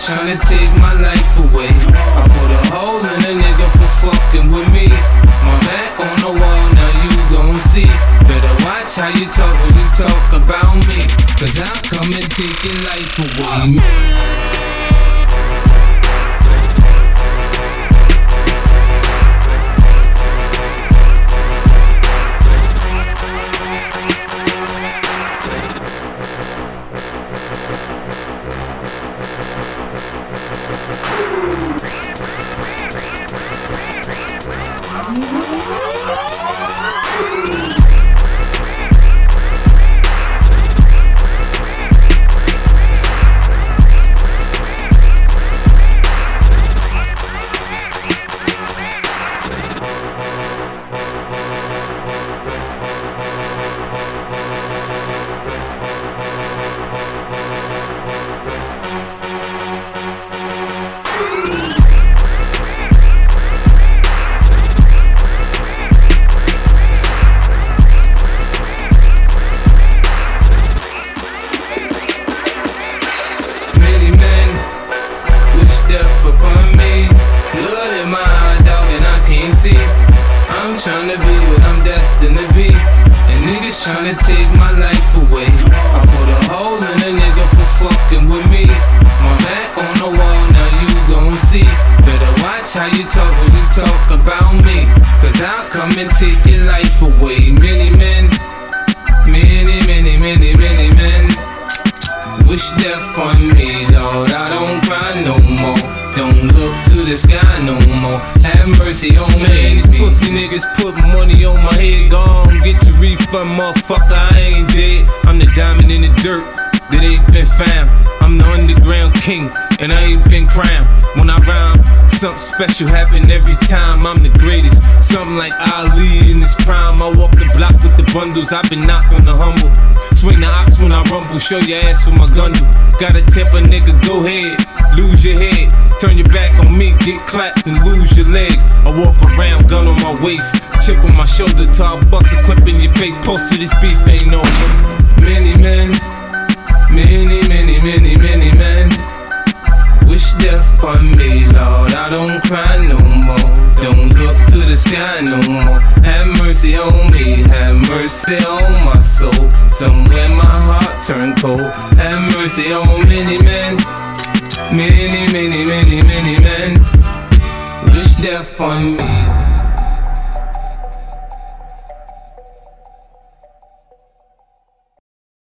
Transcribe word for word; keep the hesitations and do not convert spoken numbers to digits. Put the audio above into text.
tryna take my life away. I put a hole in a nigga for fucking with me. My back on the wall, now you gon' see. Better watch how you talk when you talk about me, cause I'll come and take your life away. Tryna be what I'm destined to be, and niggas tryna take my life away. I put a hole in a nigga for fucking with me. My back on the wall, now you gon' see. Better watch how you talk when you talk about me, cause I'll come and take your life away. Many men, many, many, many, many men wish death on me, Lord. I don't cry no more, don't look to the sky no more. Have mercy on me. These pussy niggas put money on my head. Gone, get your refund, motherfucker, I ain't dead. I'm the diamond in the dirt that ain't been found. I'm the underground king, and I ain't been crowned. When I rhyme, something special happen every time. I'm the greatest, something like Ali in his prime. I walk the block with the bundles, I've been knocked on the humble. Swing the ox when I rumble, show your ass with my gun do. Gotta tip a nigga, go ahead, lose your head. Turn your back on me, get clapped and lose your legs. I walk around, gun on my waist, chip on my shoulder till I bust a clip in your face. Posted this beef ain't over. Many men, many, many, many, many men wish death upon me, Lord. I don't cry no more, don't look to the sky no more. Have mercy on me, have mercy on my soul. Somewhere my heart turned cold. Have mercy on many men, many, many, many, many men wish death upon me.